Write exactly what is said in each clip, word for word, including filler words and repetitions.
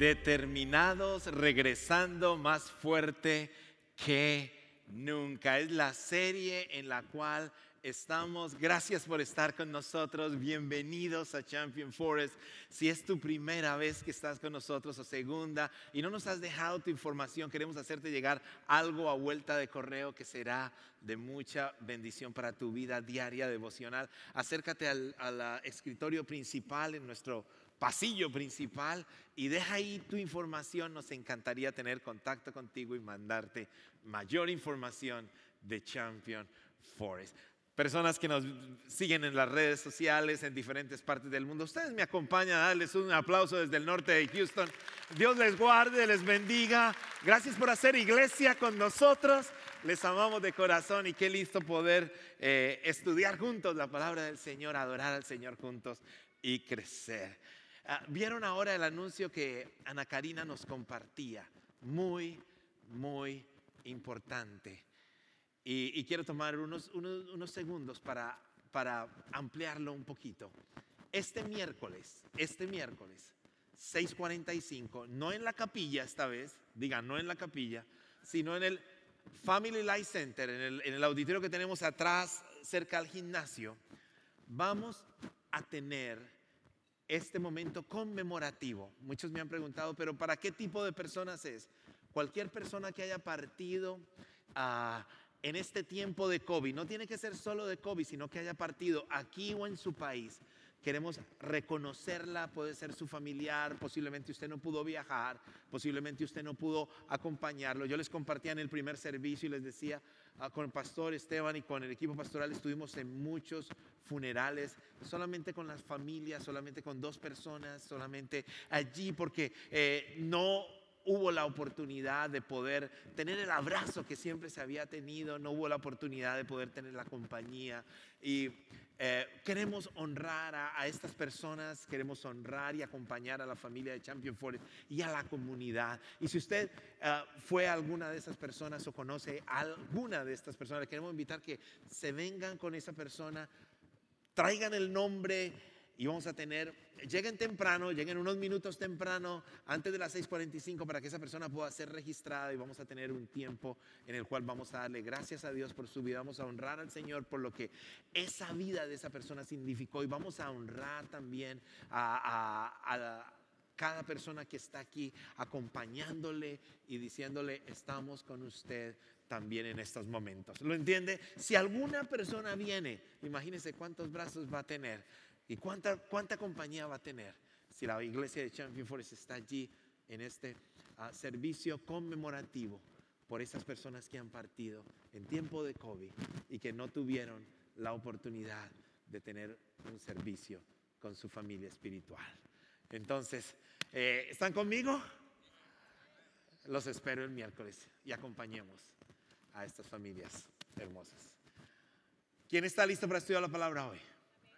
Determinados, regresando más fuerte que nunca. Es la serie en la cual estamos. Gracias por estar con nosotros. Bienvenidos a Champion Forest. Si es tu primera vez que estás con nosotros o segunda y no nos has dejado tu información, queremos hacerte llegar algo a vuelta de correo que será de mucha bendición para tu vida diaria devocional. Acércate al, al escritorio principal en nuestro pasillo principal y deja ahí tu información. Nos encantaría tener contacto contigo y mandarte mayor información de Champion Forest. Personas que nos siguen en las redes sociales en diferentes partes del mundo, ustedes me acompañan a darles un aplauso desde el norte de Houston. Dios les guarde, les bendiga. Gracias por hacer iglesia con nosotros. Les amamos de corazón y qué listo poder eh, estudiar juntos la palabra del Señor, adorar al Señor juntos y crecer. Uh, Vieron ahora el anuncio que Ana Karina nos compartía, muy, muy importante. Y, y quiero tomar unos, unos, unos segundos para, para ampliarlo un poquito. Este miércoles, este miércoles, seis cuarenta y cinco, no en la capilla esta vez, digan no en la capilla, sino en el Family Life Center, en el, en el auditorio que tenemos atrás, cerca al gimnasio, vamos a tener este momento conmemorativo. Muchos me han preguntado, pero ¿para qué tipo de personas es? Cualquier persona que haya partido uh, en este tiempo de COVID, no tiene que ser solo de COVID, sino que haya partido aquí o en su país. Queremos reconocerla, puede ser su familiar, posiblemente usted no pudo viajar, posiblemente usted no pudo acompañarlo. Yo les compartía en el primer servicio y les decía, uh, con el pastor Esteban y con el equipo pastoral estuvimos en muchos funerales, solamente con las familias, solamente con dos personas, solamente allí porque eh, no hubo la oportunidad de poder tener el abrazo que siempre se había tenido, no hubo la oportunidad de poder tener la compañía. Y eh, queremos honrar a, a estas personas, queremos honrar y acompañar a la familia de Champion Forest y a la comunidad. Y si usted uh, fue alguna de esas personas o conoce a alguna de estas personas, le queremos invitar que se vengan con esa persona, traigan el nombre. Y vamos a tener, lleguen temprano, lleguen unos minutos temprano, antes de las seis cuarenta y cinco, para que esa persona pueda ser registrada. Y vamos a tener un tiempo en el cual vamos a darle gracias a Dios por su vida. Vamos a honrar al Señor por lo que esa vida de esa persona significó. Y vamos a honrar también a, a, a cada persona que está aquí acompañándole y diciéndole, estamos con usted también en estos momentos. ¿Lo entiende? Si alguna persona viene, imagínense cuántos brazos va a tener. ¿Y cuánta, cuánta compañía va a tener si la iglesia de Champion Forest está allí en este uh, servicio conmemorativo por esas personas que han partido en tiempo de COVID y que no tuvieron la oportunidad de tener un servicio con su familia espiritual? Entonces, eh, ¿están conmigo? Los espero el miércoles y acompañemos a estas familias hermosas. ¿Quién está listo para estudiar la palabra hoy?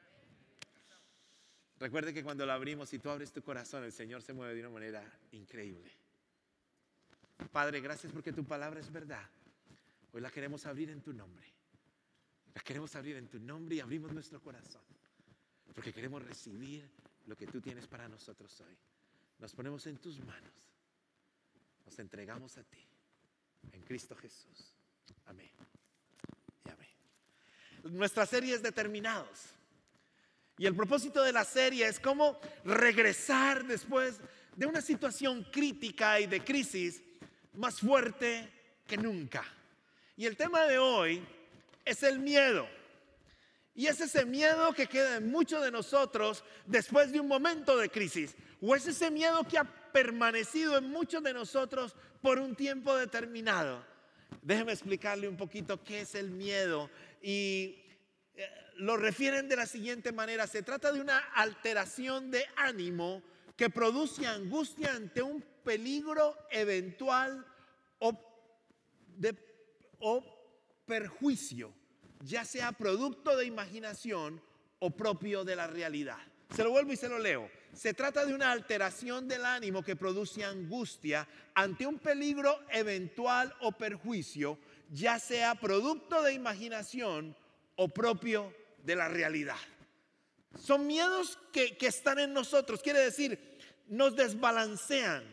Recuerde que cuando la abrimos y tú abres tu corazón, el Señor se mueve de una manera increíble. Padre, gracias porque tu palabra es verdad. Hoy la queremos abrir en tu nombre. La queremos abrir en tu nombre y abrimos nuestro corazón. Porque queremos recibir lo que tú tienes para nosotros hoy. Nos ponemos en tus manos. Nos entregamos a ti. En Cristo Jesús. Amén. Y amén. Nuestra serie es Determinados. Y el propósito de la serie es cómo regresar después de una situación crítica y de crisis más fuerte que nunca. Y el tema de hoy es el miedo. Y es ese miedo que queda en muchos de nosotros después de un momento de crisis. O es ese miedo que ha permanecido en muchos de nosotros por un tiempo determinado. Déjeme explicarle un poquito qué es el miedo. Y lo refieren de la siguiente manera: se trata de una alteración de ánimo que produce angustia ante un peligro eventual o, de, o perjuicio, ya sea producto de imaginación o propio de la realidad. Se lo vuelvo y se lo leo. Se trata de una alteración del ánimo que produce angustia ante un peligro eventual o perjuicio, ya sea producto de imaginación o propio de la realidad. Son miedos que, que están en nosotros. Quiere decir, nos desbalancean,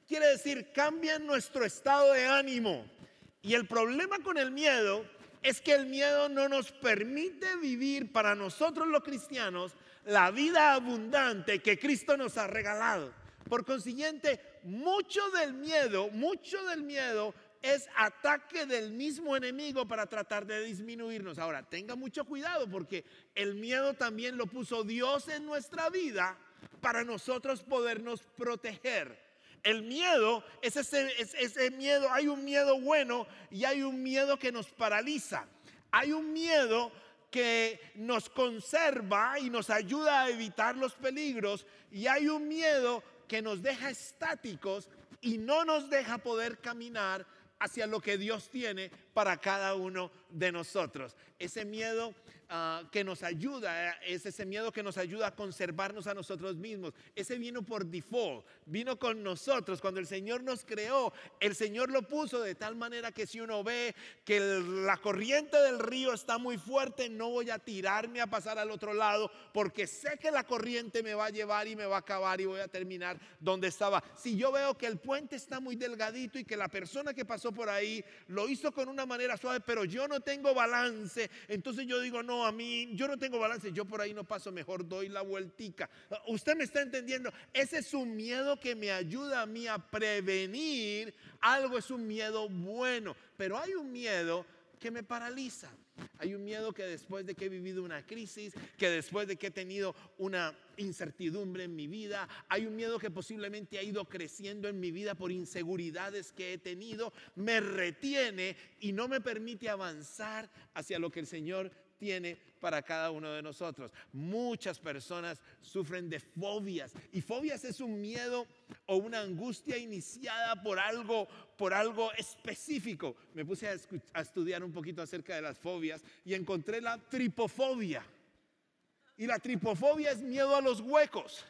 Quiere decir, cambia nuestro estado de ánimo. Y el problema con el miedo es que el miedo no nos permite vivir para nosotros los cristianos la vida abundante que Cristo nos ha regalado. Por consiguiente, mucho del miedo, mucho del miedo es ataque del mismo enemigo para tratar de disminuirnos. Ahora, tenga mucho cuidado porque el miedo también lo puso Dios en nuestra vida para nosotros podernos proteger. El miedo es ese, es ese miedo, hay un miedo bueno y hay un miedo que nos paraliza. Hay un miedo que nos conserva y nos ayuda a evitar los peligros, y hay un miedo que nos deja estáticos y no nos deja poder caminar hacia lo que Dios tiene para cada uno de nosotros. Ese miedo uh, que nos ayuda, es ese miedo que nos ayuda a conservarnos a nosotros mismos. Ese vino por default, vino con nosotros. Cuando el Señor nos creó, el Señor lo puso de tal manera que si uno ve que el, la corriente del río está muy fuerte, no voy a tirarme a pasar al otro lado porque sé que la corriente me va a llevar y me va a acabar y voy a terminar donde estaba. Si yo veo que el puente está muy delgadito y que la persona que pasó por ahí lo hizo con una manera suave, pero yo no tengo balance, entonces yo digo, no, a mí, yo no tengo balance, yo por ahí no paso, mejor doy la vueltica. Usted me está entendiendo, ese es un miedo que me ayuda a mí a prevenir algo, es un miedo bueno, pero hay un miedo que me paraliza. Hay un miedo que después de que he vivido una crisis, que después de que he tenido una incertidumbre en mi vida, hay un miedo que posiblemente ha ido creciendo en mi vida por inseguridades que he tenido, me retiene y no me permite avanzar hacia lo que el Señor tiene para cada uno de nosotros. Muchas personas sufren de fobias, y fobias es un miedo o una angustia iniciada por algo, por algo específico. Me puse a, a estudiar un poquito acerca de las fobias y encontré la tripofobia. Y la tripofobia es miedo a los huecos.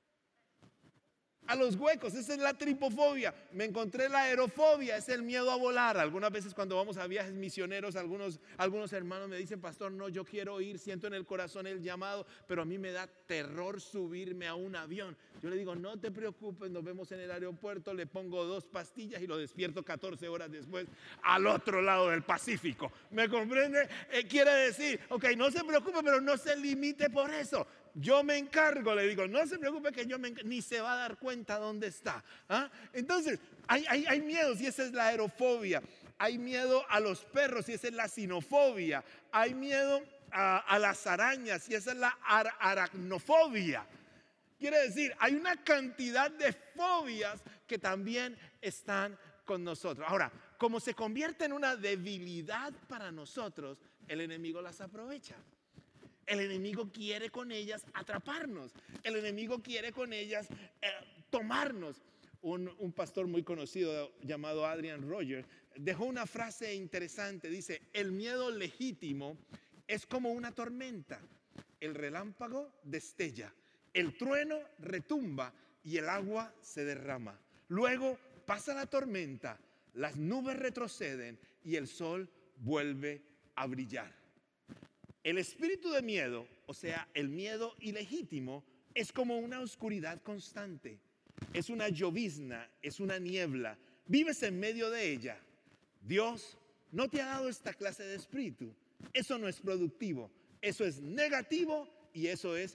A los huecos, esa es la tripofobia. Me encontré la aerofobia, es el miedo a volar. Algunas veces cuando vamos a viajes misioneros, algunos, algunos hermanos me dicen, pastor, no, yo quiero ir, siento en el corazón el llamado, pero a mí me da terror subirme a un avión. Yo le digo, no te preocupes, nos vemos en el aeropuerto, le pongo dos pastillas y lo despierto catorce horas después al otro lado del Pacífico. ¿Me comprende? Eh, quiere decir, ok, no se preocupe, pero no se limite por eso. Yo me encargo, le digo, no se preocupe que yo me encargo, ni se va a dar cuenta dónde está. ¿Ah? Entonces, hay, hay, hay miedos y esa es la aerofobia. Hay miedo a los perros y esa es la sinofobia. Hay miedo a, a las arañas y esa es la ar aracnofobia. Quiere decir, hay una cantidad de fobias que también están con nosotros. Ahora, como se convierte en una debilidad para nosotros, el enemigo las aprovecha. El enemigo quiere con ellas atraparnos. El enemigo quiere con ellas eh, tomarnos. Un, un pastor muy conocido llamado Adrian Rogers dejó una frase interesante. Dice, el miedo legítimo es como una tormenta. El relámpago destella, el trueno retumba y el agua se derrama. Luego pasa la tormenta, las nubes retroceden y el sol vuelve a brillar. El espíritu de miedo, o sea, el miedo ilegítimo, es como una oscuridad constante. Es una llovizna, es una niebla. Vives en medio de ella. Dios no te ha dado esta clase de espíritu. Eso no es productivo. Eso es negativo y eso es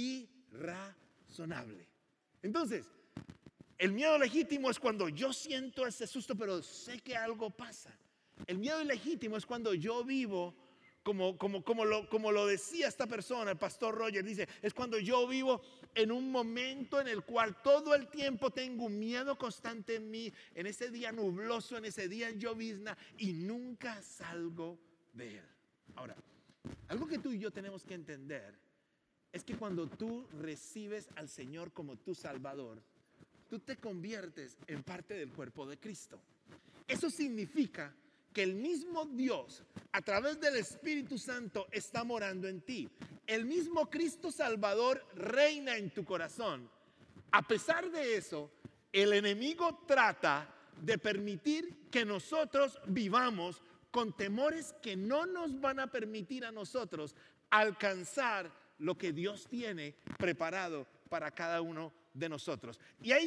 irrazonable. Entonces, el miedo legítimo es cuando yo siento ese susto, pero sé que algo pasa. El miedo ilegítimo es cuando yo vivo Como, como, como, lo, como lo decía esta persona, el pastor Roger, dice, es cuando yo vivo en un momento en el cual todo el tiempo tengo un miedo constante en mí, en ese día nubloso, en ese día en llovizna, y nunca salgo de él. Ahora, algo que tú y yo tenemos que entender es que cuando tú recibes al Señor como tu Salvador, tú te conviertes en parte del cuerpo de Cristo. Eso significa que el mismo Dios, a través del Espíritu Santo, está morando en ti. El mismo Cristo Salvador reina en tu corazón. A pesar de eso, el enemigo trata de permitir que nosotros vivamos con temores que no nos van a permitir a nosotros alcanzar lo que Dios tiene preparado para cada uno de nosotros. Y hay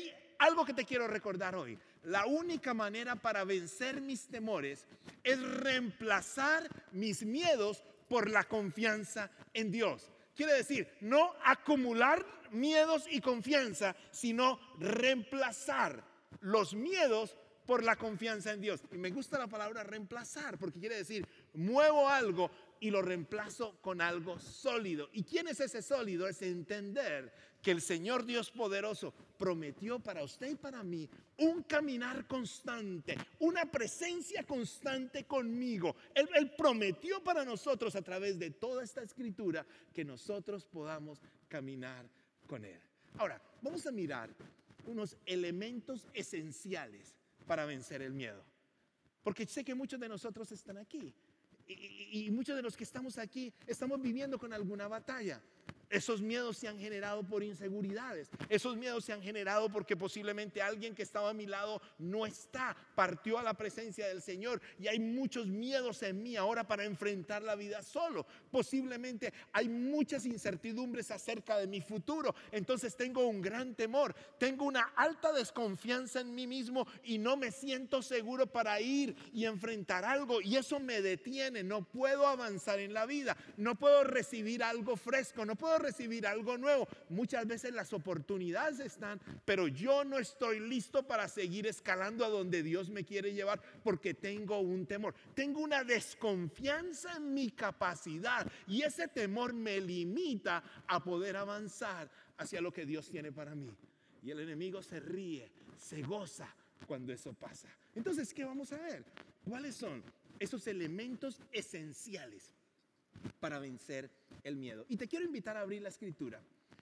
algo que te quiero recordar hoy. La única manera para vencer mis temores es reemplazar mis miedos por la confianza en Dios. Quiere decir, no acumular miedos y confianza, sino reemplazar los miedos por la confianza en Dios. Y me gusta la palabra reemplazar, porque quiere decir, muevo algo y lo reemplazo con algo sólido. ¿Y quién es ese sólido? Es entender que el Señor Dios poderoso prometió para usted y para mí un caminar constante, una presencia constante conmigo. Él, él prometió para nosotros a través de toda esta escritura que nosotros podamos caminar con Él. Ahora, vamos a mirar unos elementos esenciales para vencer el miedo. Porque sé que muchos de nosotros están aquí. Y, y, y muchos de los que estamos aquí estamos viviendo con alguna batalla. Esos miedos se han generado por inseguridades. Esos miedos se han generado porque posiblemente alguien que estaba a mi lado no está, partió a la presencia del Señor. Y hay muchos miedos en mí ahora para enfrentar la vida solo. Posiblemente hay muchas incertidumbres acerca de mi futuro. Entonces tengo un gran temor. Tengo una alta desconfianza en mí mismo y no me siento seguro para ir y enfrentar algo. Y eso me detiene. No puedo avanzar en la vida. No puedo recibir algo fresco. No puedo recibir algo nuevo. Muchas veces las oportunidades están, pero yo no estoy listo para seguir escalando a donde Dios me quiere llevar porque tengo un temor. Tengo una desconfianza en mi capacidad y ese temor me limita a poder avanzar hacia lo que Dios tiene para mí. Y el enemigo se ríe, se goza cuando eso pasa. Entonces, ¿qué vamos a ver? ¿Cuáles son esos elementos esenciales para vencer el miedo? Y te quiero invitar a abrir la escritura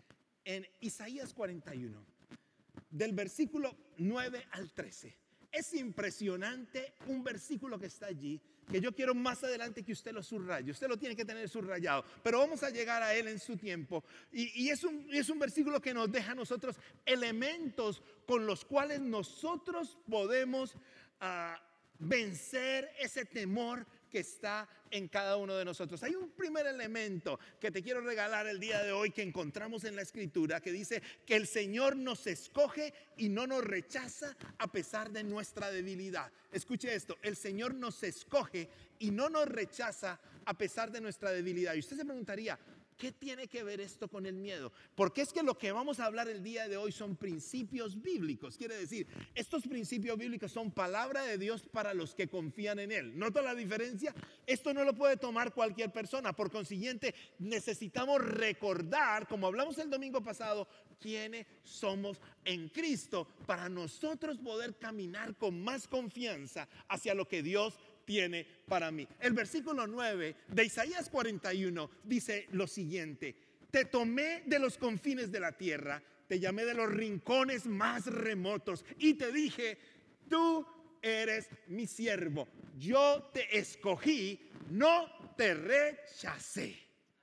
en Isaías cuarenta y uno, del versículo nueve al trece. Es impresionante un versículo que está allí, que yo quiero más adelante que usted lo subraye. Usted lo tiene que tener subrayado, pero vamos a llegar a él en su tiempo. Y, y es, un, es un versículo que nos deja a nosotros elementos con los cuales nosotros podemos uh, vencer ese temor que está en cada uno de nosotros. Hay un primer elemento que te quiero regalar el día de hoy que encontramos en la escritura que dice que el Señor nos escoge y no nos rechaza a pesar de nuestra debilidad. Escuche esto, el Señor nos escoge y no nos rechaza a pesar de nuestra debilidad. Y usted se preguntaría, ¿qué tiene que ver esto con el miedo? Porque es que lo que vamos a hablar el día de hoy son principios bíblicos. Quiere decir, estos principios bíblicos son palabra de Dios para los que confían en Él. ¿Nota la diferencia? Esto no lo puede tomar cualquier persona. Por consiguiente, necesitamos recordar, como hablamos el domingo pasado, quiénes somos en Cristo para nosotros poder caminar con más confianza hacia lo que Dios tiene para mí. El versículo nueve de Isaías cuarenta y uno dice lo siguiente: te tomé de los confines de la tierra, te llamé de los rincones más remotos y te dije, tú eres mi siervo, yo te escogí, no te rechacé.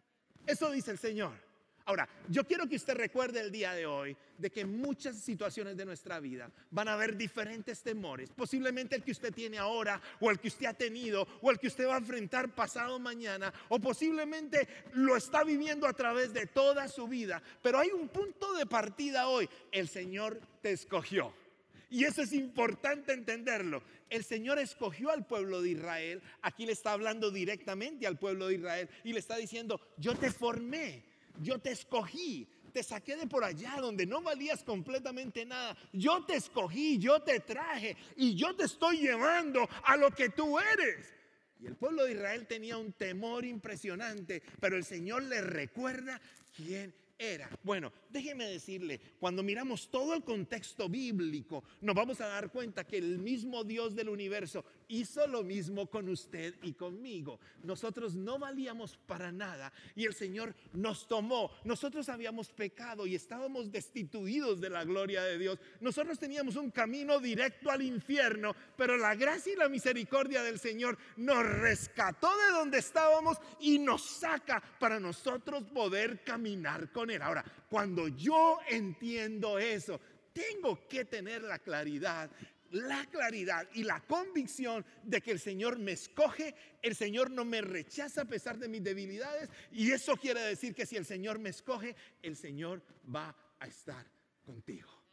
Eso dice el Señor. Ahora, yo quiero que usted recuerde el día de hoy de que en muchas situaciones de nuestra vida van a haber diferentes temores. Posiblemente el que usted tiene ahora, o el que usted ha tenido, o el que usted va a enfrentar pasado mañana, o posiblemente lo está viviendo a través de toda su vida. Pero hay un punto de partida hoy. El Señor te escogió. Y eso es importante entenderlo. El Señor escogió al pueblo de Israel. Aquí le está hablando directamente al pueblo de Israel y le está diciendo, yo te formé. Yo te escogí, te saqué de por allá donde no valías completamente nada. Yo te escogí, yo te traje y yo te estoy llevando a lo que tú eres. Y el pueblo de Israel tenía un temor impresionante, pero el Señor le recuerda quién era. Bueno, déjeme decirle, cuando miramos todo el contexto bíblico, nos vamos a dar cuenta que el mismo Dios del universo hizo lo mismo con usted y conmigo. Nosotros no valíamos para nada y el Señor nos tomó. Nosotros habíamos pecado y estábamos destituidos de la gloria de Dios. Nosotros teníamos un camino directo al infierno, pero la gracia y la misericordia del Señor nos rescató de donde estábamos y nos saca para nosotros poder caminar con Él. Ahora, cuando yo entiendo eso, tengo que tener la claridad, la claridad y la convicción de que el Señor me escoge, el Señor no me rechaza a pesar de mis debilidades, y eso quiere decir que si el Señor me escoge, el Señor va a estar contigo.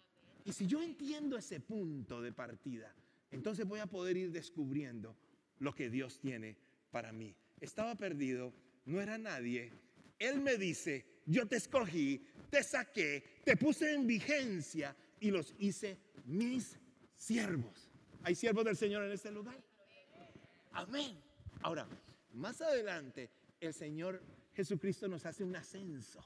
Y si yo entiendo ese punto de partida, entonces voy a poder ir descubriendo lo que Dios tiene para mí. Estaba perdido, no era nadie. Él me dice, yo te escogí, te saqué, te puse en vigencia y los hice mis siervos. ¿Hay siervos del Señor en este lugar? Amén. Ahora, más adelante, el Señor Jesucristo nos hace un ascenso.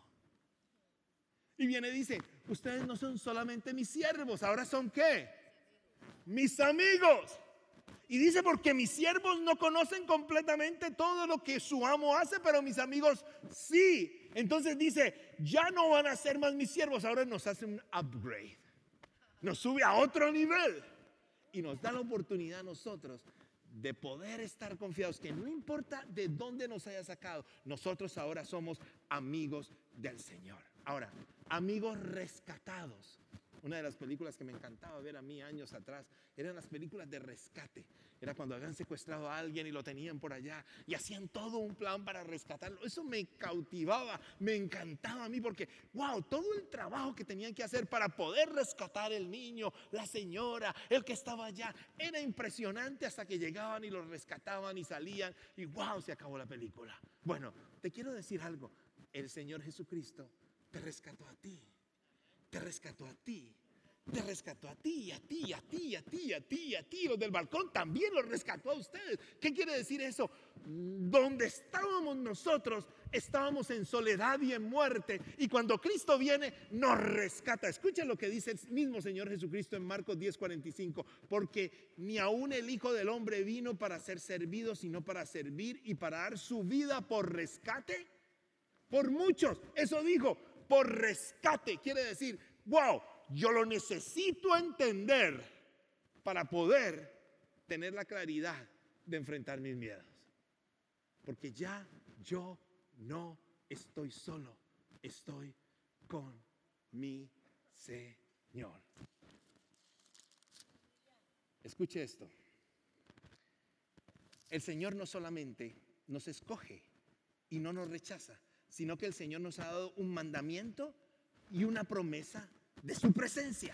Y viene y dice, ustedes no son solamente mis siervos, ahora son ¿qué? Mis amigos. Y dice, porque mis siervos no conocen completamente todo lo que su amo hace, pero mis amigos sí. Entonces dice, ya no van a ser más mis siervos, ahora nos hace un upgrade. Nos sube a otro nivel. Y nos da la oportunidad a nosotros de poder estar confiados que no importa de dónde nos haya sacado, nosotros ahora somos amigos del Señor. Ahora, amigos rescatados. Una de las películas que me encantaba ver a mí años atrás eran las películas de rescate. Era cuando habían secuestrado a alguien y lo tenían por allá y hacían todo un plan para rescatarlo. Eso me cautivaba, me encantaba a mí porque, wow, todo el trabajo que tenían que hacer para poder rescatar el niño, la señora, el que estaba allá, era impresionante hasta que llegaban y los rescataban y salían y wow, se acabó la película. Bueno, te quiero decir algo, el Señor Jesucristo te rescató a ti. Te rescató a ti, te rescató a ti, a ti, a ti, a ti, a ti, a ti. Los del balcón también los rescató a ustedes. ¿Qué quiere decir eso? Donde estábamos nosotros, estábamos en soledad y en muerte. Y cuando Cristo viene, nos rescata. Escuchen lo que dice el mismo Señor Jesucristo en Marcos diez, cuarenta y cinco. Porque ni aún el Hijo del Hombre vino para ser servido, sino para servir y para dar su vida por rescate. Por muchos, eso dijo. Por rescate, quiere decir, wow, yo lo necesito entender para poder tener la claridad de enfrentar mis miedos. Porque ya yo no estoy solo, estoy con mi Señor. Escuche esto. El Señor no solamente nos escoge y no nos rechaza, sino que el Señor nos ha dado un mandamiento y una promesa de su presencia.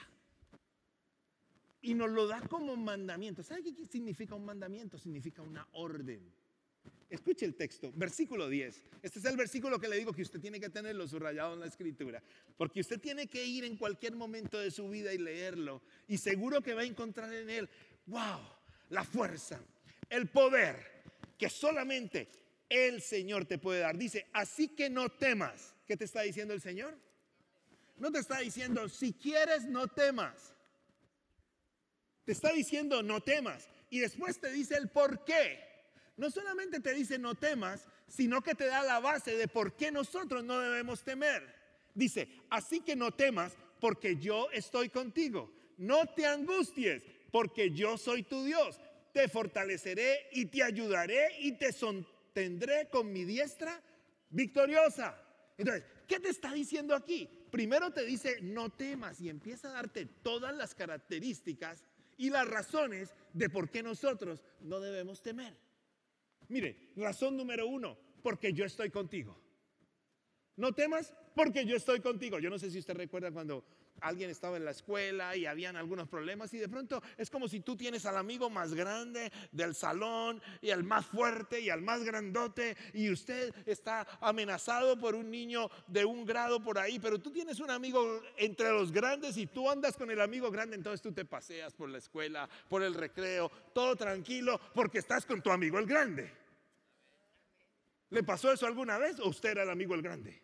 Y nos lo da como mandamiento. ¿Sabe qué significa un mandamiento? Significa una orden. Escuche el texto, versículo diez. Este es el versículo que le digo que usted tiene que tenerlo subrayado en la escritura. Porque usted tiene que ir en cualquier momento de su vida y leerlo. Y seguro que va a encontrar en él, wow, la fuerza, el poder que solamente el Señor te puede dar. Dice, así que no temas. ¿Qué te está diciendo el Señor? No te está diciendo, si quieres no temas. Te está diciendo, no temas. Y después te dice el por qué. No solamente te dice no temas, sino que te da la base de por qué nosotros no debemos temer. Dice, así que no temas porque yo estoy contigo. No te angusties porque yo soy tu Dios. Te fortaleceré y te ayudaré y te sostendré. Tendré con mi diestra victoriosa. Entonces, ¿qué te está diciendo aquí? Primero te dice, no temas, y empieza a darte todas las características y las razones de por qué nosotros no debemos temer. Mire, razón número uno, porque yo estoy contigo. No temas porque yo estoy contigo. Yo no sé si usted recuerda cuando alguien estaba en la escuela y habían algunos problemas y de pronto es como si tú tienes al amigo más grande del salón y al más fuerte y al más grandote y usted está amenazado por un niño de un grado por ahí, pero tú tienes un amigo entre los grandes y tú andas con el amigo grande, entonces tú te paseas por la escuela, por el recreo, todo tranquilo porque estás con tu amigo el grande. ¿Le pasó eso alguna vez o usted era el amigo el grande?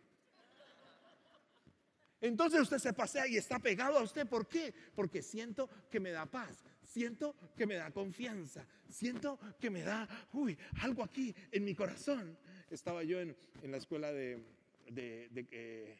Entonces usted se pasea y está pegado a usted. ¿Por qué? Porque siento que me da paz, siento que me da confianza, siento que me da, uy, algo aquí en mi corazón. Estaba yo en, en la escuela de, de, de eh,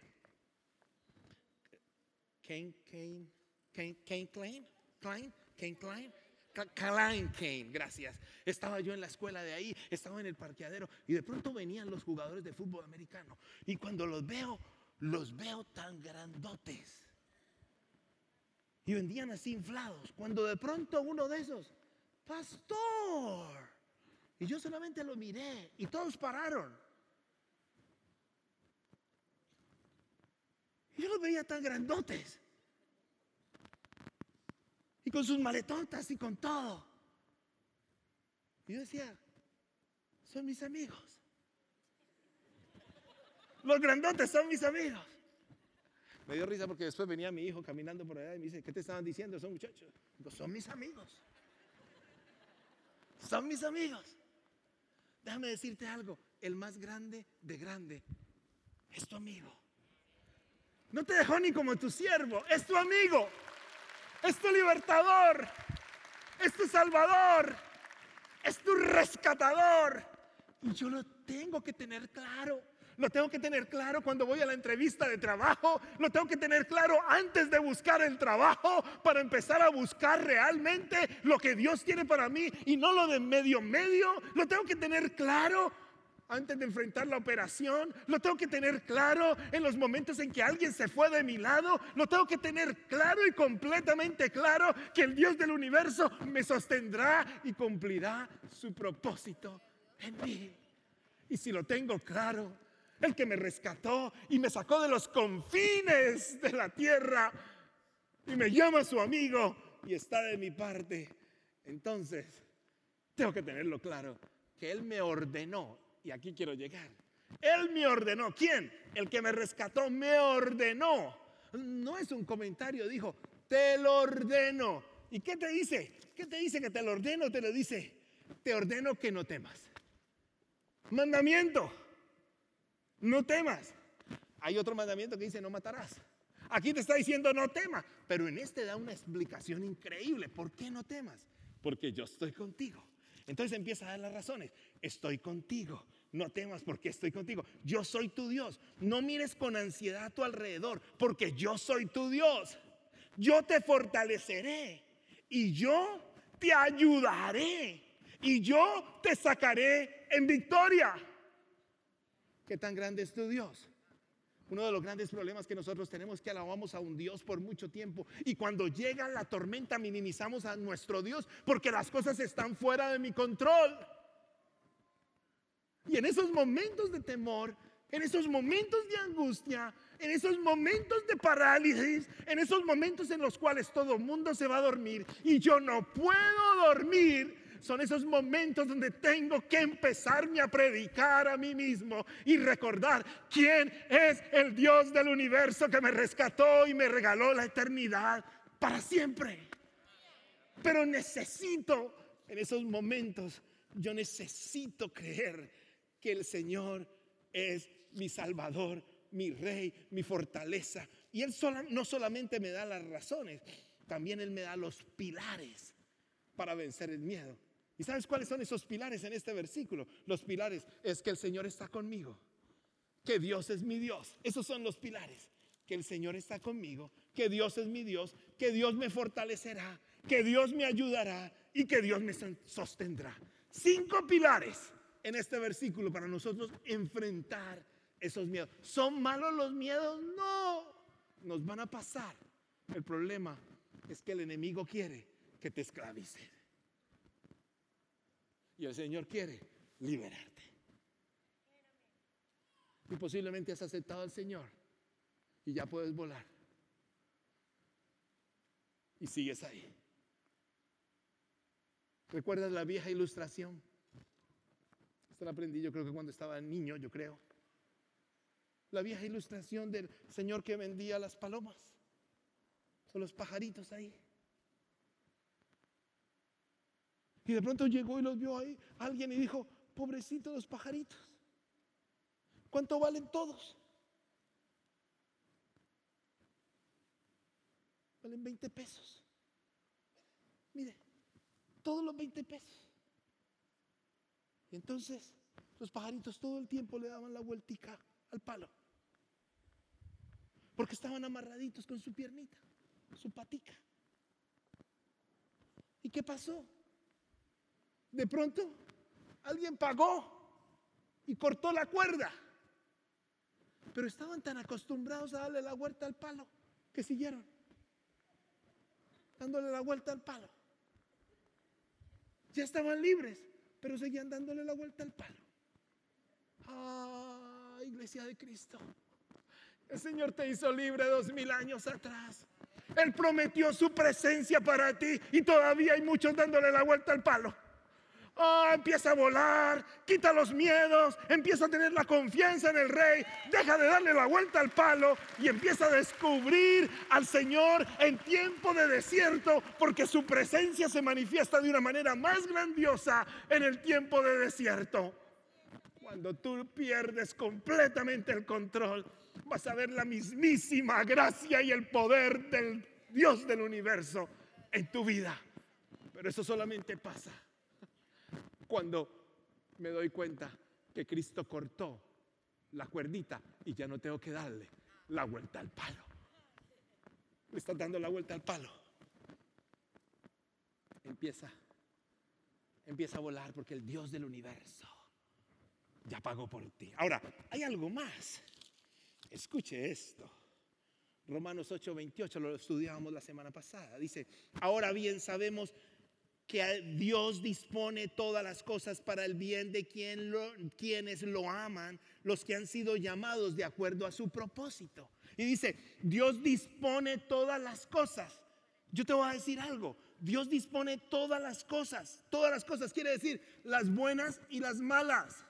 Kane, Kane, Kane, Kane Klein, Klein, Kane Klein. Klein Kane, gracias. Estaba yo en la escuela de ahí, estaba en el parqueadero y de pronto venían los jugadores de fútbol americano y cuando los veo, los veo tan grandotes y vendían así inflados, cuando de pronto uno de esos, pastor, y yo solamente lo miré y todos pararon y yo los veía tan grandotes con sus maletotas y con todo. Y yo decía, son mis amigos. Los grandotes son mis amigos. Me dio risa porque después venía mi hijo caminando por allá y me dice, ¿qué te estaban diciendo esos muchachos? Digo, son mis amigos. Son mis amigos. Déjame decirte algo, el más grande de grande es tu amigo. No te dejó ni como tu siervo, es tu amigo, es tu libertador, es tu salvador, es tu rescatador. Y yo lo tengo que tener claro. Lo tengo que tener claro cuando voy a la entrevista de trabajo. Lo tengo que tener claro antes de buscar el trabajo, para empezar a buscar realmente lo que Dios tiene para mí y no lo de medio medio. Lo tengo que tener claro antes de enfrentar la operación. Lo tengo que tener claro en los momentos en que alguien se fue de mi lado. Lo tengo que tener claro y completamente claro que el Dios del universo me sostendrá y cumplirá su propósito en mí. Y si lo tengo claro, el que me rescató y me sacó de los confines de la tierra y me llama su amigo y está de mi parte, entonces tengo que tenerlo claro, que Él me ordenó. Y aquí quiero llegar. Él me ordenó. ¿Quién? El que me rescató me ordenó. No es un comentario, dijo, te lo ordeno. ¿Y qué te dice? ¿Qué te dice que te lo ordeno? Te lo dice, te ordeno que no temas. Mandamiento. No temas. Hay otro mandamiento que dice no matarás. Aquí te está diciendo no temas, pero en este da una explicación increíble. ¿Por qué no temas? Porque yo estoy contigo. Entonces empieza a dar las razones. Estoy contigo. No temas porque estoy contigo. Yo soy tu Dios. No mires con ansiedad a tu alrededor, porque yo soy tu Dios. Yo te fortaleceré y yo te ayudaré y yo te sacaré en victoria. ¿Qué tan grande es tu Dios? Uno de los grandes problemas que nosotros tenemos es que alabamos a un Dios por mucho tiempo y cuando llega la tormenta minimizamos a nuestro Dios porque las cosas están fuera de mi control. Y en esos momentos de temor, en esos momentos de angustia, en esos momentos de parálisis, en esos momentos en los cuales todo el mundo se va a dormir y yo no puedo dormir, son esos momentos donde tengo que empezarme a predicar a mí mismo y recordar quién es el Dios del universo que me rescató y me regaló la eternidad para siempre. Pero necesito, en esos momentos, yo necesito creer que el Señor es mi Salvador, mi Rey, mi fortaleza. Y Él sola, no solamente me da las razones, también Él me da los pilares para vencer el miedo. ¿Y sabes cuáles son esos pilares en este versículo? Los pilares es que el Señor está conmigo, que Dios es mi Dios. Esos son los pilares. Que el Señor está conmigo, que Dios es mi Dios, que Dios me fortalecerá, que Dios me ayudará y que Dios me sostendrá. Cinco pilares en este versículo para nosotros enfrentar esos miedos. ¿Son malos los miedos? No, nos van a pasar. El problema es que el enemigo quiere que te esclavices. Y el Señor quiere liberarte. Y posiblemente has aceptado al Señor y ya puedes volar. Y sigues ahí. ¿Recuerdas la vieja ilustración? Esta la aprendí yo creo que cuando estaba niño, yo creo. La vieja ilustración del señor que vendía las palomas o los pajaritos ahí. Y de pronto llegó y los vio ahí alguien y dijo, pobrecitos los pajaritos, ¿cuánto valen todos? Valen veinte pesos. Mire, todos los veinte pesos. Y entonces los pajaritos todo el tiempo le daban la vueltica al palo. Porque estaban amarraditos con su piernita, su patica. ¿Y qué pasó? De pronto, alguien pagó y cortó la cuerda. Pero estaban tan acostumbrados a darle la vuelta al palo que siguieron dándole la vuelta al palo. Ya estaban libres, pero seguían dándole la vuelta al palo. Ah, Iglesia de Cristo, el Señor te hizo libre dos mil años atrás. Él prometió su presencia para ti y todavía hay muchos dándole la vuelta al palo. Oh, empieza a volar, quita los miedos, empieza a tener la confianza en el Rey, deja de darle la vuelta al palo y empieza a descubrir al Señor en tiempo de desierto, porque su presencia se manifiesta de una manera más grandiosa en el tiempo de desierto. Cuando tú pierdes completamente el control, vas a ver la mismísima gracia y el poder del Dios del universo en tu vida. Pero eso solamente pasa cuando me doy cuenta que Cristo cortó la cuerdita y ya no tengo que darle la vuelta al palo. Le estás dando la vuelta al palo. Empieza, empieza a volar porque el Dios del universo ya pagó por ti. Ahora, hay algo más. Escuche esto. Romanos ocho veintiocho, lo estudiábamos la semana pasada. Dice, ahora bien sabemos que Dios dispone todas las cosas para el bien de quien lo, quienes lo aman, los que han sido llamados de acuerdo a su propósito. Y dice, Dios dispone todas las cosas. Yo te voy a decir algo. Dios dispone todas las cosas. Todas las cosas quiere decir las buenas y las malas.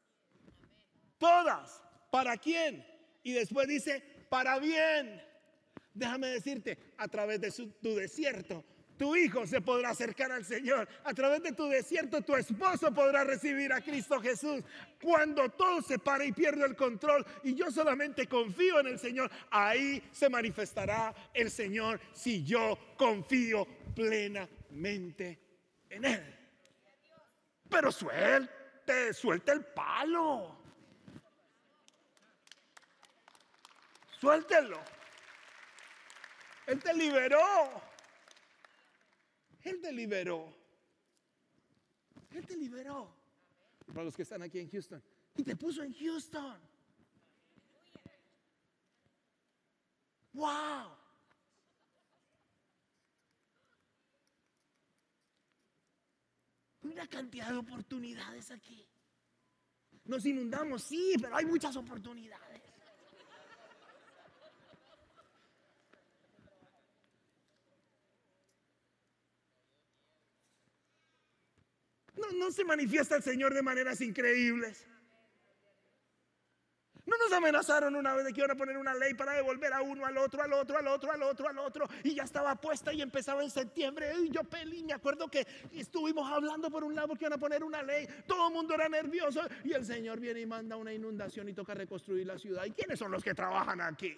Todas. ¿Para quién? Y después dice, para bien. Déjame decirte, a través de su, tu desierto, tu hijo se podrá acercar al Señor. A través de tu desierto, tu esposo podrá recibir a Cristo Jesús. Cuando todo se para y pierde el control y yo solamente confío en el Señor, ahí se manifestará el Señor si yo confío plenamente en Él. Pero suelte, suelte el palo. Suéltelo. Él te liberó. Él te liberó. Él te liberó. Para los que están aquí en Houston. Y te puso en Houston. Wow. Una cantidad de oportunidades aquí. Nos inundamos, sí, pero hay muchas oportunidades. No, no se manifiesta el Señor de maneras increíbles. No nos amenazaron una vez de que iban a poner una ley para devolver a uno, al otro, al otro, al otro, al otro, al otro. Y ya estaba puesta y empezaba en septiembre. Y yo pelín, me acuerdo que estuvimos hablando por un lado porque iban a poner una ley. Todo el mundo era nervioso. Y el Señor viene y manda una inundación y toca reconstruir la ciudad. ¿Y quiénes son los que trabajan aquí?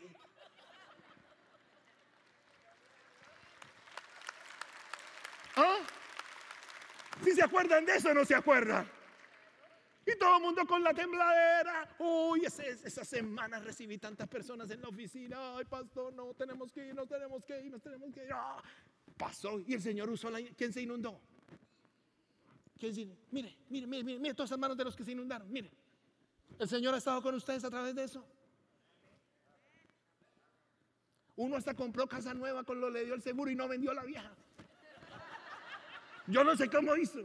¿Ah? ¿Sí se acuerdan de eso o no se acuerdan? Y todo el mundo con la tembladera. Uy, ese, esa semana recibí tantas personas en la oficina. Ay, pastor, no, tenemos que ir, no tenemos que ir, no tenemos que ir. Ah, pasó y el Señor usó la... ¿Quién se inundó? ¿Quién se inundó? Mire, mire, mire, mire, mire todas esas manos de los que se inundaron. Mire, el Señor ha estado con ustedes a través de eso. Uno hasta compró casa nueva con lo le dio el seguro y no vendió la vieja. Yo no sé cómo hizo.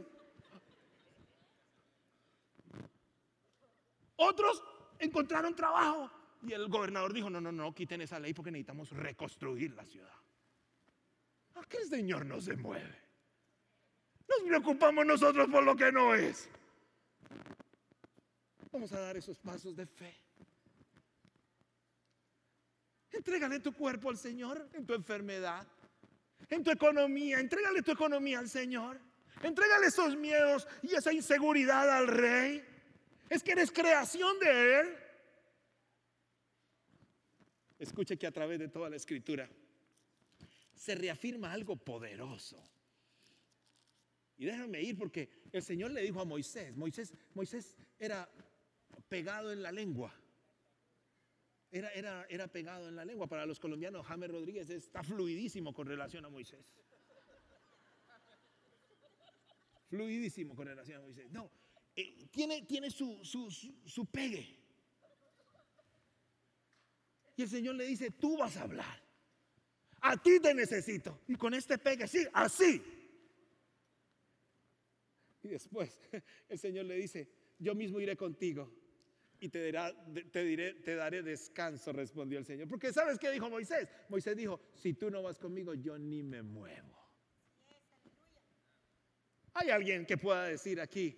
Otros encontraron trabajo y el gobernador dijo, no, no, no, quiten esa ley porque necesitamos reconstruir la ciudad. ¿A qué el Señor no se mueve? Nos preocupamos nosotros por lo que no es. Vamos a dar esos pasos de fe. Entrégale tu cuerpo al Señor en tu enfermedad, en tu economía. Entrégale tu economía al Señor. Entrégale esos miedos y esa inseguridad al Rey. Es que eres creación de Él. Escuche que a través de toda la Escritura se reafirma algo poderoso. Y déjame ir porque el Señor le dijo a Moisés, Moisés, Moisés era pegado en la lengua. Era, era, era pegado en la lengua. Para los colombianos, James Rodríguez está fluidísimo con relación a Moisés. Fluidísimo con relación a Moisés. No, eh, tiene, tiene su, su, su, su pegue. Y el Señor le dice, tú vas a hablar. A ti te necesito. Y con este pegue, sí, así. Y después el Señor le dice, yo mismo iré contigo. y te, dará, te, diré, te daré descanso, respondió el Señor. Porque ¿sabes qué dijo Moisés? Moisés dijo, si tú no vas conmigo, yo ni me muevo. ¿Hay alguien que pueda decir aquí,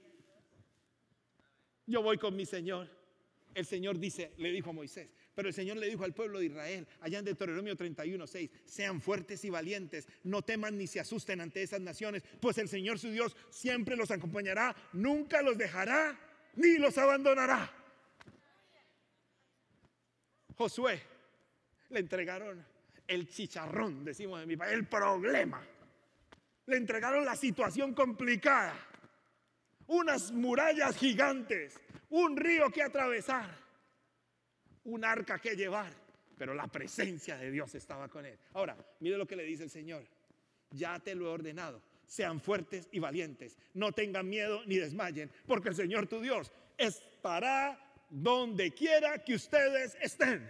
yo voy con mi Señor? El Señor dice, le dijo a Moisés, pero el Señor le dijo al pueblo de Israel, allá en Deuteronomio treinta y uno, seis, sean fuertes y valientes, no teman ni se asusten ante esas naciones, pues el Señor su Dios siempre los acompañará, nunca los dejará ni los abandonará. Josué, le entregaron el chicharrón, decimos en mi país, el problema. Le entregaron la situación complicada, unas murallas gigantes, un río que atravesar, un arca que llevar, pero la presencia de Dios estaba con él. Ahora, mire lo que le dice el Señor, ya te lo he ordenado, sean fuertes y valientes, no tengan miedo ni desmayen, porque el Señor tu Dios estará donde quiera que ustedes estén.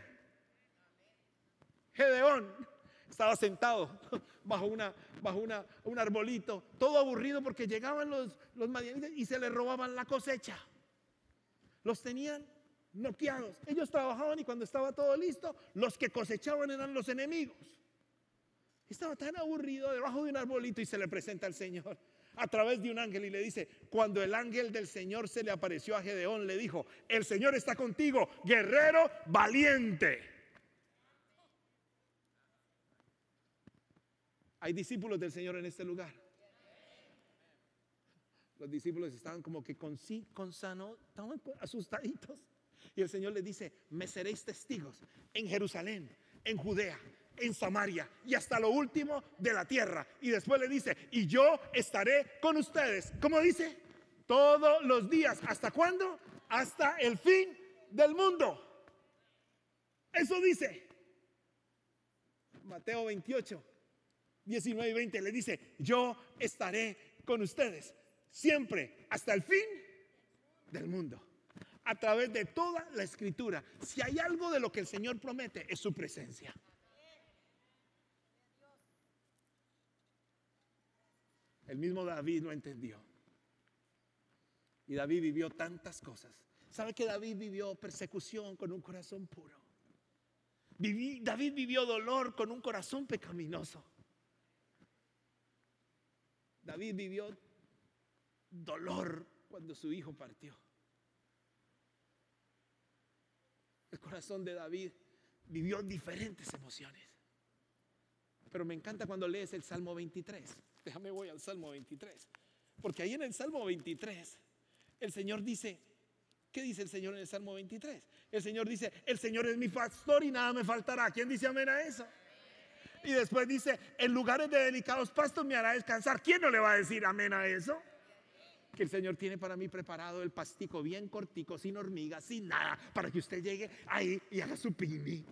Gedeón estaba sentado bajo, una, bajo una, un arbolito, todo aburrido porque llegaban los, los madianitas y se les robaban la cosecha. Los tenían noqueados. Ellos trabajaban y cuando estaba todo listo, los que cosechaban eran los enemigos. Estaba tan aburrido debajo de un arbolito y se le presenta al Señor a través de un ángel y le dice, cuando el ángel del Señor se le apareció a Gedeón, le dijo, el Señor está contigo, guerrero valiente. Hay discípulos del Señor en este lugar. Los discípulos estaban como que con sí, con sano, estaban asustaditos. Y el Señor les dice, me seréis testigos en Jerusalén, en Judea, en Samaria y hasta lo último de la tierra. Y después le dice, y yo estaré con ustedes. ¿Cómo dice? Todos los días. ¿Hasta cuándo? Hasta el fin del mundo. Eso dice Mateo veintiocho, diecinueve y veinte. Le dice, yo estaré con ustedes siempre hasta el fin del mundo. A través de toda la escritura, si hay algo de lo que el Señor promete, es su presencia. El mismo David lo entendió. Y David vivió tantas cosas. ¿Sabe que David vivió persecución con un corazón puro? Viví, David vivió dolor con un corazón pecaminoso. David vivió dolor cuando su hijo partió. El corazón de David vivió diferentes emociones. Pero me encanta cuando lees el Salmo veintitrés. Déjame voy al Salmo veintitrés. Porque ahí en el Salmo veintitrés, el Señor dice, ¿qué dice el Señor en el Salmo veintitrés? El Señor dice, el Señor es mi pastor y nada me faltará. ¿Quién dice amén a eso? Y después dice, en lugares de delicados pastos me hará descansar. ¿Quién no le va a decir amén a eso? Que el Señor tiene para mí preparado el pastico bien cortico, sin hormigas, sin nada, para que usted llegue ahí y haga su picnic.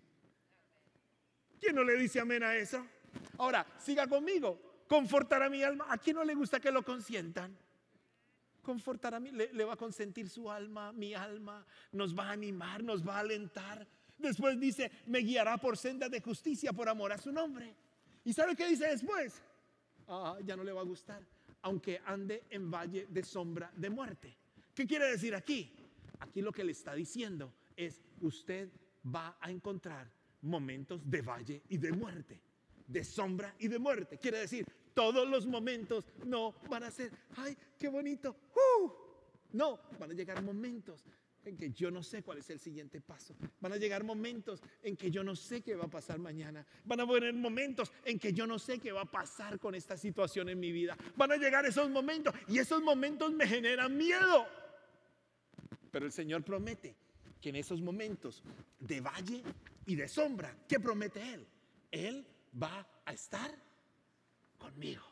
¿Quién no le dice amén a eso? Ahora, siga conmigo. Confortará mi alma. ¿A quién no le gusta que lo consientan? Confortará mi, le, le va a consentir su alma, mi alma, nos va a animar, nos va a alentar. Después dice, me guiará por sendas de justicia por amor a su nombre. ¿Y sabe qué dice después? Ah, ya no le va a gustar. Aunque ande en valle de sombra de muerte. ¿Qué quiere decir aquí? Aquí lo que le está diciendo es, usted va a encontrar momentos de valle y de muerte, de sombra y de muerte. Quiere decir, todos los momentos no van a ser, ay, qué bonito. Uh, no, van a llegar momentos en que yo no sé cuál es el siguiente paso. Van a llegar momentos en que yo no sé qué va a pasar mañana. Van a haber momentos en que yo no sé qué va a pasar con esta situación en mi vida. Van a llegar esos momentos y esos momentos me generan miedo. Pero el Señor promete que en esos momentos de valle y de sombra, ¿qué promete Él? Él va a estar conmigo.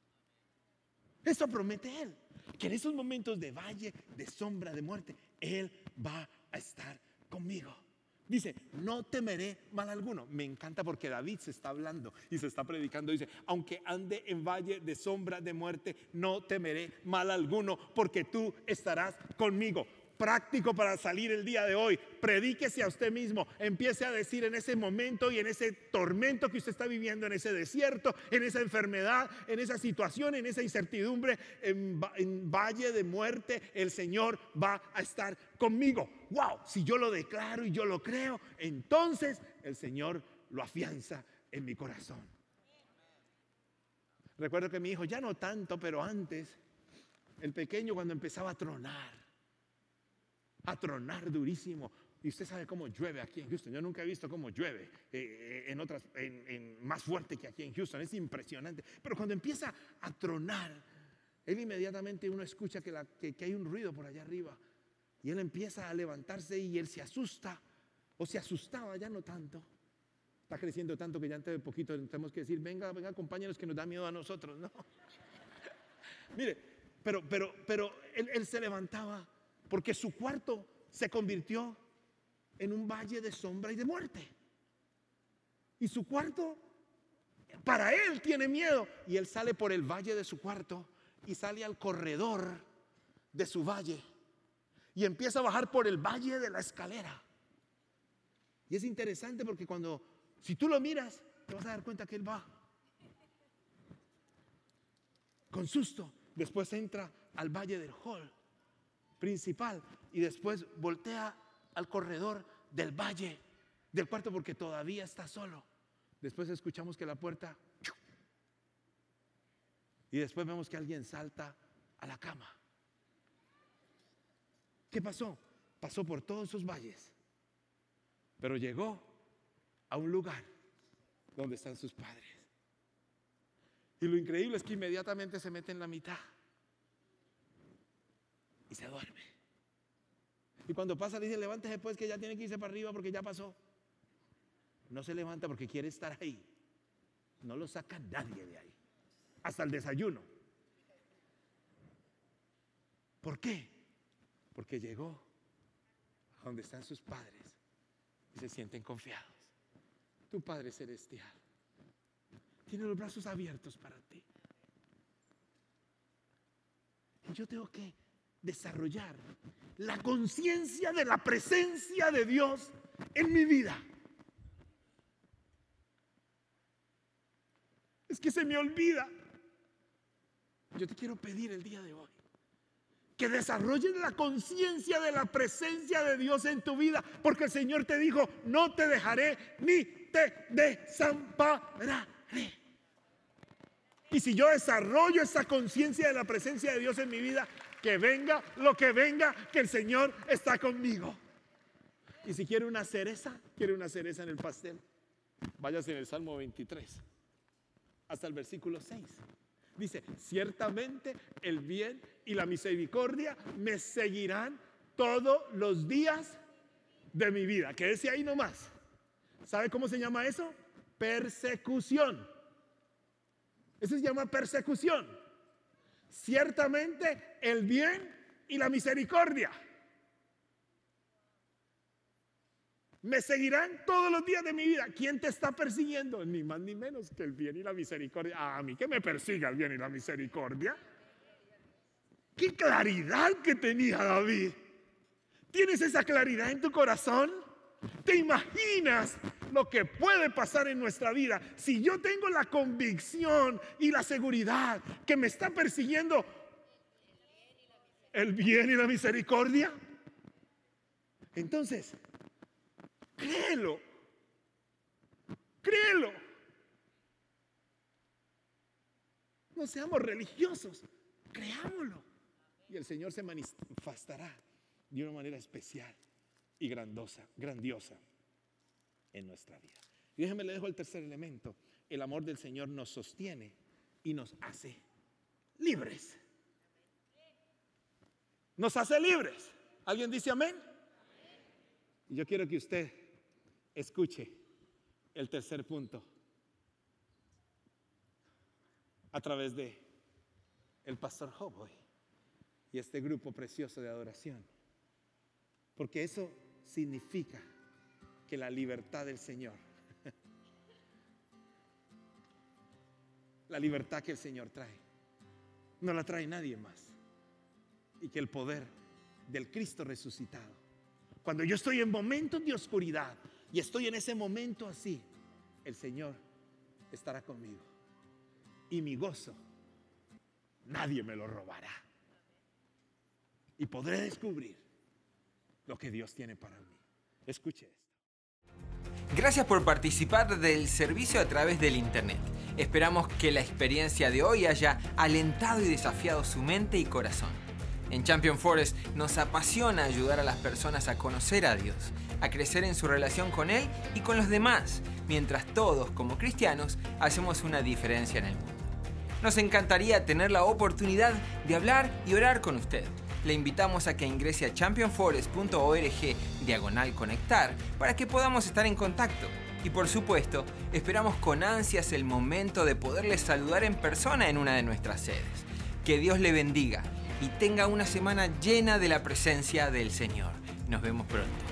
Eso promete Él, que en esos momentos de valle, de sombra, de muerte, Él va a estar conmigo. Dice, no temeré mal alguno. Me encanta porque David se está hablando y se está predicando. Dice, aunque ande en valle de sombra de muerte, no temeré mal alguno, porque tú estarás conmigo. práctico para salir el día de hoy. Predíquese a usted mismo. Empiece a decir en ese momento y en ese tormento que usted está viviendo, en ese desierto, en esa enfermedad, en esa situación, en esa incertidumbre, en, en valle de muerte, el Señor va a estar conmigo. Wow, si yo lo declaro y yo lo creo, entonces el Señor lo afianza en mi corazón. Recuerdo que mi hijo, ya no tanto, pero antes, el pequeño, cuando empezaba a tronar, a tronar durísimo. Y usted sabe cómo llueve aquí en Houston. Yo nunca he visto cómo llueve eh, en otras, en, en más fuerte que aquí en Houston. Es impresionante. Pero cuando empieza a tronar, él inmediatamente uno escucha que, la, que, que hay un ruido por allá arriba. Y él empieza a levantarse y él se asusta. O se asustaba, ya no tanto. Está creciendo tanto que ya antes de poquito tenemos que decir, venga, venga, acompáñenos, que nos da miedo a nosotros. No. Mire, pero, pero, pero él, él se levantaba porque su cuarto se convirtió en un valle de sombra y de muerte. Y su cuarto, para él tiene miedo. Y él sale por el valle de su cuarto y sale al corredor de su valle. Y empieza a bajar por el valle de la escalera. Y es interesante porque cuando, si tú lo miras, te vas a dar cuenta que él va con susto. Después entra al valle del hall principal y después voltea al corredor del valle del cuarto porque todavía está solo. Después escuchamos que la puerta y después vemos que alguien salta a la cama. ¿Qué pasó? Pasó por todos esos valles, pero llegó a un lugar donde están sus padres. Y lo increíble es que inmediatamente se mete en la mitad y se duerme. Y cuando pasa le dice, levántese pues que ya tiene que irse para arriba porque ya pasó. No se levanta porque quiere estar ahí. No lo saca nadie de ahí. Hasta el desayuno. ¿Por qué? Porque llegó a donde están sus padres y se sienten confiados. Tu Padre Celestial tiene los brazos abiertos para ti. Y yo tengo que desarrollar la conciencia de la presencia de Dios en mi vida. Es que se me olvida. Yo te quiero pedir el día de hoy que desarrolles la conciencia de la presencia de Dios en tu vida, porque el Señor te dijo, no te dejaré ni te desampararé. Y si yo desarrollo esa conciencia de la presencia de Dios en mi vida, que venga lo que venga, que el Señor está conmigo. Y si quiere una cereza, quiere una cereza en el pastel, váyase en el Salmo veintitrés hasta el versículo seis. Dice, ciertamente el bien y la misericordia me seguirán todos los días de mi vida. Quédese ahí nomás. ¿Sabe cómo se llama eso? Persecución. Eso se llama persecución. Ciertamente el bien y la misericordia me seguirán todos los días de mi vida. ¿Quién te está persiguiendo? Ni más ni menos que el bien y la misericordia. A mí que me persiga el bien y la misericordia. ¡Qué claridad que tenía David! ¿Tienes esa claridad en tu corazón? ¿Te imaginas lo que puede pasar en nuestra vida si yo tengo la convicción y la seguridad que me está persiguiendo el bien y la misericordia? Entonces, créelo, créelo. No seamos religiosos, creámoslo. Y el Señor se manifestará de una manera especial y grandiosa, grandiosa en nuestra vida. Y déjeme le dejo el tercer elemento. El amor del Señor nos sostiene y nos hace libres. Nos hace libres. ¿Alguien dice amén? Y yo quiero que usted escuche el tercer punto a través de el pastor Hoboy y este grupo precioso de adoración, porque eso significa que la libertad del Señor, la libertad que el Señor trae, no la trae nadie más, y que el poder del Cristo resucitado. Cuando yo estoy en momentos de oscuridad y estoy en ese momento así, el Señor estará conmigo. Y mi gozo, nadie me lo robará. Y podré descubrir lo que Dios tiene para mí. Escuche esto. Gracias por participar del servicio a través del internet. Esperamos que la experiencia de hoy haya alentado y desafiado su mente y corazón. En Champion Forest nos apasiona ayudar a las personas a conocer a Dios, a crecer en su relación con Él y con los demás, mientras todos, como cristianos, hacemos una diferencia en el mundo. Nos encantaría tener la oportunidad de hablar y orar con usted. Le invitamos a que ingrese a championforest punto org diagonal conectar para que podamos estar en contacto. Y por supuesto, esperamos con ansias el momento de poderles saludar en persona en una de nuestras sedes. Que Dios le bendiga y tenga una semana llena de la presencia del Señor. Nos vemos pronto.